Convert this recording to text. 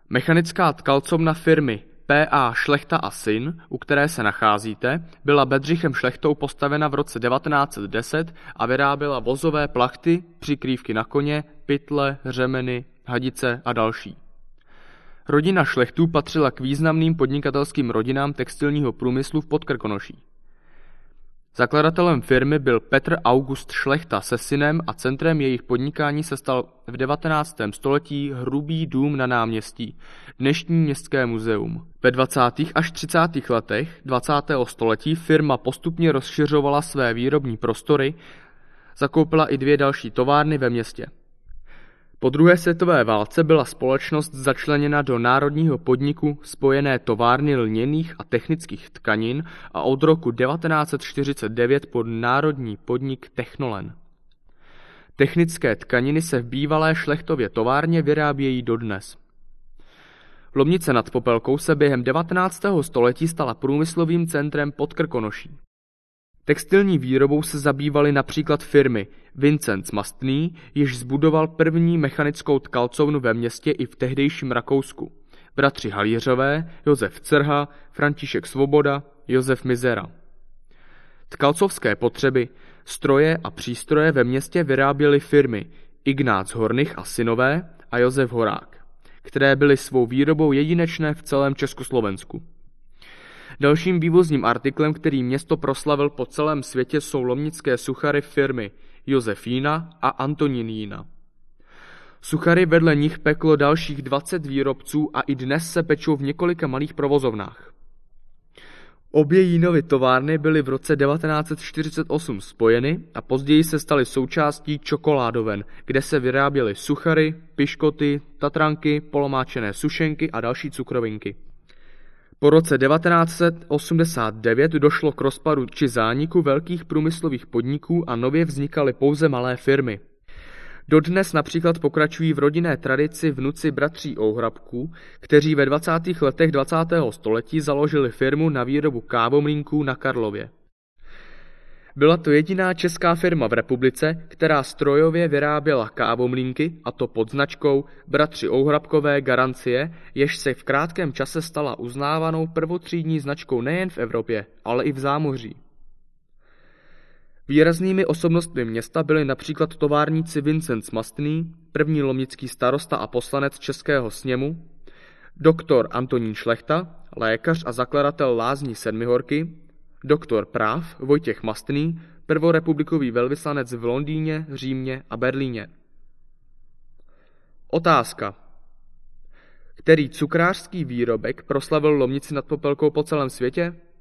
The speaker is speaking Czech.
Mechanická tkalcovna firmy P.A. Šlechta a syn, u které se nacházíte, byla Bedřichem Šlechtou postavena v roce 1910 a vyráběla vozové plachty, přikrývky na koně, pytle, řemeny, hadice a další. Rodina Šlechtů patřila k významným podnikatelským rodinám textilního průmyslu v Podkrkonoší. Zakladatelem firmy byl Petr August Šlechta se synem a centrem jejich podnikání se stal v 19. století Hrubý dům na náměstí, dnešní Městské muzeum. Ve 20. až 30. letech 20. století firma postupně rozšiřovala své výrobní prostory, zakoupila i 2 další továrny ve městě. Po druhé světové válce byla společnost začleněna do národního podniku Spojené továrny lněných a technických tkanin a od roku 1949 pod národní podnik Technolen. Technické tkaniny se v bývalé Šlechtově továrně vyrábějí dodnes. Lomnice nad Popelkou se během 19. století stala průmyslovým centrem Podkrkonoší. Textilní výrobou se zabývaly například firmy Vincenc Mastný, jež zbudoval první mechanickou tkalcovnu ve městě i v tehdejším Rakousku, bratři Halířové, Josef Crha, František Svoboda, Josef Mizera. Tkalcovské potřeby, stroje a přístroje ve městě vyráběly firmy Ignác Hornych a synové a Josef Horák, které byly svou výrobou jedinečné v celém Československu. Dalším vývozním artiklem, který město proslavil po celém světě, jsou lomnické suchary firmy Josefína a Antonín Jína. Suchary vedle nich peklo dalších 20 výrobců a i dnes se pečou v několika malých provozovnách. Obě Jínovy továrny byly v roce 1948 spojeny a později se staly součástí čokoládoven, kde se vyráběly suchary, piškoty, tatranky, polomáčené sušenky a další cukrovinky. Po roce 1989 došlo k rozpadu či zániku velkých průmyslových podniků a nově vznikaly pouze malé firmy. Dodnes například pokračují v rodinné tradici vnuci bratří Ouhrabků, kteří ve 20. letech 20. století založili firmu na výrobu kávomlýnků na Karlově. Byla to jediná česká firma v republice, která strojově vyráběla kávomlýnky, a to pod značkou bratři Ouhrabkové Garancie, jež se v krátkém čase stala uznávanou prvotřídní značkou nejen v Evropě, ale i v zámoří. Výraznými osobnostmi města byli například továrníci Vincenc Mastný, první lomnický starosta a poslanec Českého sněmu, doktor Antonín Šlechta, lékař a zakladatel lázní Sedmihorky, doktor práv Vojtěch Mastný, prvorepublikový velvyslanec v Londýně, Římě a Berlíně. Otázka. Který cukrářský výrobek proslavil Lomnici nad Popelkou po celém světě?